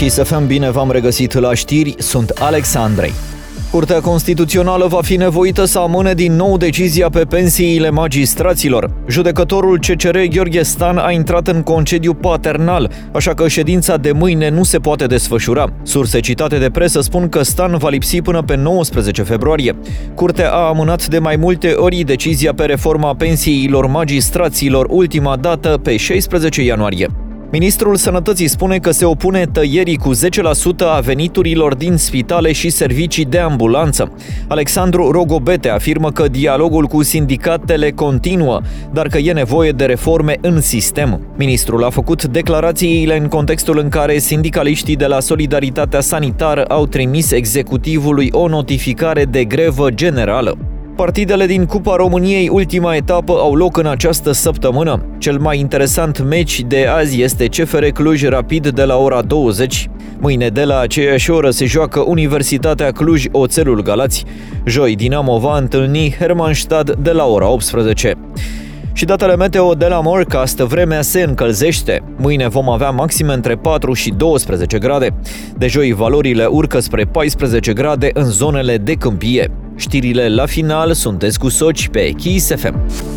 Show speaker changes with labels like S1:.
S1: Kiss FM, bine v-am regăsit la știri, sunt Alex Andrei. Curtea Constituțională va fi nevoită să amâne din nou decizia pe pensiile magistraților. Judecătorul CCR Gheorghe Stan a intrat în concediu paternal, așa că ședința de mâine nu se poate desfășura. Surse citate de presă spun că Stan va lipsi până pe 19 februarie. Curtea a amânat de mai multe ori decizia pe reforma pensiilor magistraților, ultima dată pe 16 ianuarie. Ministrul Sănătății spune că se opune tăierii cu 10% a veniturilor din spitale și servicii de ambulanță. Alexandru Rogobete afirmă că dialogul cu sindicatele continuă, dar că e nevoie de reforme în sistem. Ministrul a făcut declarațiile în contextul în care sindicaliștii de la Solidaritatea Sanitară au trimis executivului o notificare de grevă generală. Partidele din Cupa României, ultima etapă, au loc în această săptămână. Cel mai interesant meci de azi este CFR Cluj Rapid de la ora 20. Mâine de la aceeași oră se joacă Universitatea Cluj Oțelul Galați. Joi Dinamo va întâlni Hermannstad de la ora 18. Și datele meteo de la Morecast, vremea se încălzește. Mâine vom avea maxime între 4 și 12 grade. De joi valorile urcă spre 14 grade în zonele de câmpie. Știrile la final sunteți cu Soci pe Kiss FM.